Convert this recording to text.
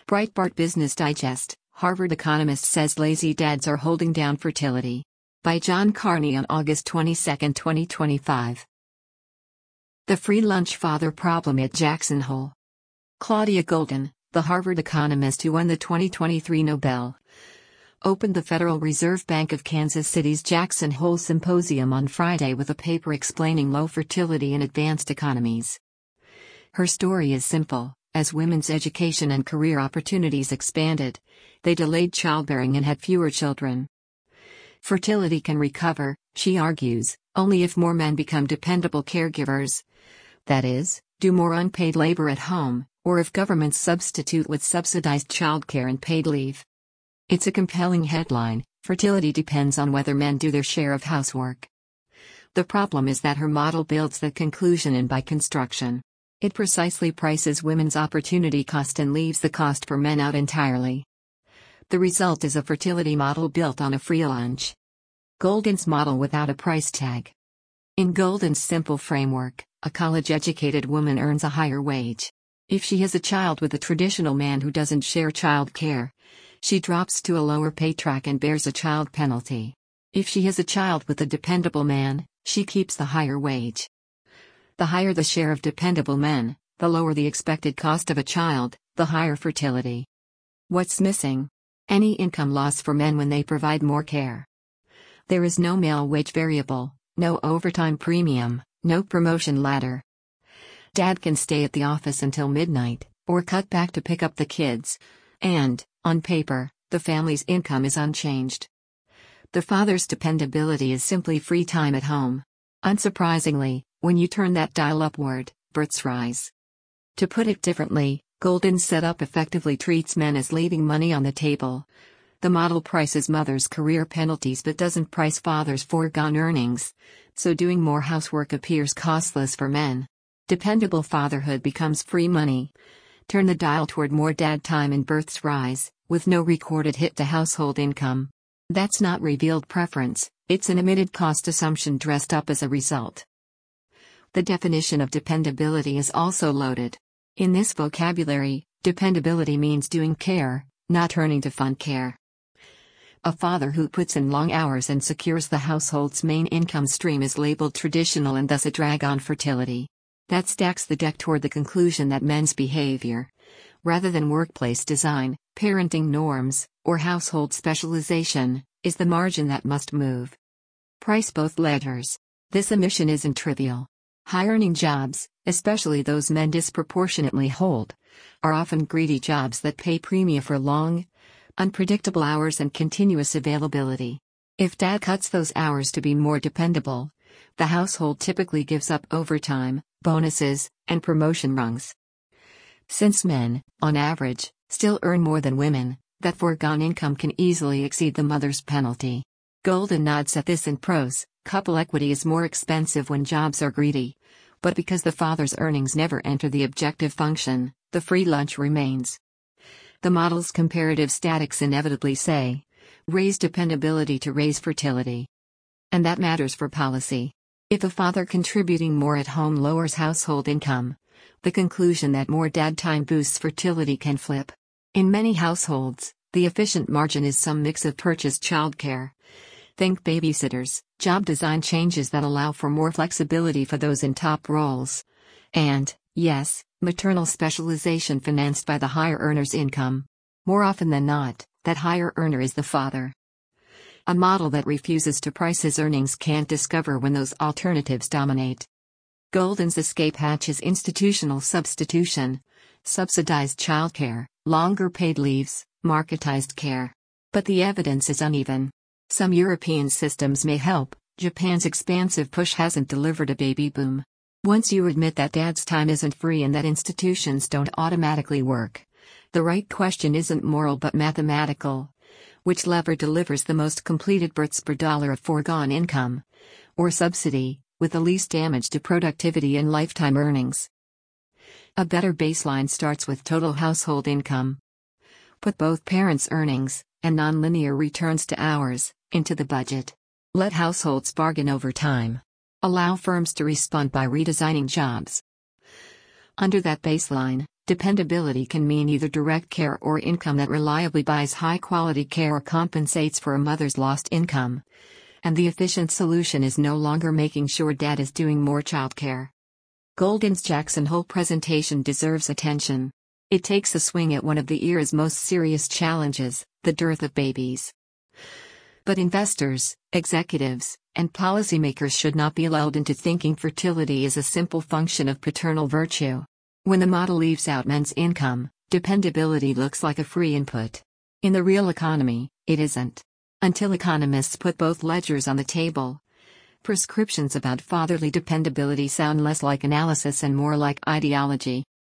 Breitbart Business Digest: Harvard economist says lazy dads are holding down fertility. By John Carney on August 22, 2025. The free lunch father problem at Jackson Hole. Claudia Goldin, the Harvard economist who won the 2023 Nobel, opened the Federal Reserve Bank of Kansas City's Jackson Hole Symposium on Friday with a paper explaining low fertility in advanced economies. Her story is simple: as women's education and career opportunities expanded, they delayed childbearing and had fewer children. Fertility can recover, she argues, only if more men become dependable caregivers. That is, do more unpaid labor at home, or if governments substitute with subsidized childcare and paid leave. It's a compelling headline. Fertility depends on whether men do their share of housework. The problem is that her model builds that conclusion in by construction. It precisely prices women's opportunity cost and leaves the cost for men out entirely. The result is a fertility model built on a free lunch. Goldin's model without a price tag. In Goldin's simple framework, a college-educated woman earns a higher wage. If she has a child with a traditional man who doesn't share child care, she drops to a lower pay track and bears a child penalty. If she has a child with a dependable man, she keeps the higher wage. The higher the share of dependable men, the lower the expected cost of a child, the higher fertility. What's missing? Any income loss for men when they provide more care. There is no male wage variable, no overtime premium, no promotion ladder. Dad can stay at the office until midnight, or cut back to pick up the kids, and, on paper, the family's income is unchanged. The father's dependability is simply free time at home. Unsurprisingly, when you turn that dial upward, births rise. To put it differently, Goldin's setup effectively treats men as leaving money on the table. The model prices mothers' career penalties but doesn't price fathers' foregone earnings, so doing more housework appears costless for men. Dependable fatherhood becomes free money. Turn the dial toward more dad time and births rise, with no recorded hit to household income. That's not revealed preference, it's an admitted cost assumption dressed up as a result. The definition of dependability is also loaded. In this vocabulary, dependability means doing care, not earning to fund care. A father who puts in long hours and secures the household's main income stream is labeled traditional and thus a drag on fertility. That stacks the deck toward the conclusion that men's behavior, rather than workplace design, parenting norms, or household specialization, is the margin that must move. Price both ledgers. This omission isn't trivial. High-earning jobs, especially those men disproportionately hold, are often greedy jobs that pay premium for long, unpredictable hours and continuous availability. If dad cuts those hours to be more dependable, the household typically gives up overtime, bonuses, and promotion rungs. Since men, on average, still earn more than women, that foregone income can easily exceed the mother's penalty. Goldin nods at this in prose. Couple equity is more expensive when jobs are greedy, but because the father's earnings never enter the objective function, the free lunch remains. The model's comparative statics inevitably say, raise dependability to raise fertility. And that matters for policy. If a father contributing more at home lowers household income, the conclusion that more dad time boosts fertility can flip. In many households, the efficient margin is some mix of purchased childcare. Think babysitters, job design changes that allow for more flexibility for those in top roles. And, yes, maternal specialization financed by the higher earner's income. More often than not, that higher earner is the father. A model that refuses to price his earnings can't discover when those alternatives dominate. Goldin's escape hatch is institutional substitution, subsidized childcare, longer paid leaves, marketized care. But the evidence is uneven. Some European systems may help. Japan's expansive push hasn't delivered a baby boom. Once you admit that dad's time isn't free and that institutions don't automatically work, the right question isn't moral but mathematical. Which lever delivers the most completed births per dollar of foregone income? Or subsidy, with the least damage to productivity and lifetime earnings? A better baseline starts with total household income. Put both parents' earnings, and nonlinear returns to hours, into the budget. Let households bargain over time. Allow firms to respond by redesigning jobs. Under that baseline, Dependability can mean either direct care or income that reliably buys high-quality care or compensates for a mother's lost income. And the efficient solution is no longer making sure dad is doing more childcare. Goldin's Jackson Hole presentation deserves attention. It takes a swing at one of the era's most serious challenges, the dearth of babies. But investors, executives, and policymakers should not be lulled into thinking fertility is a simple function of paternal virtue. When the model leaves out men's income, dependability looks like a free input. In the real economy, it isn't. Until economists put both ledgers on the table, prescriptions about fatherly dependability sound less like analysis and more like ideology.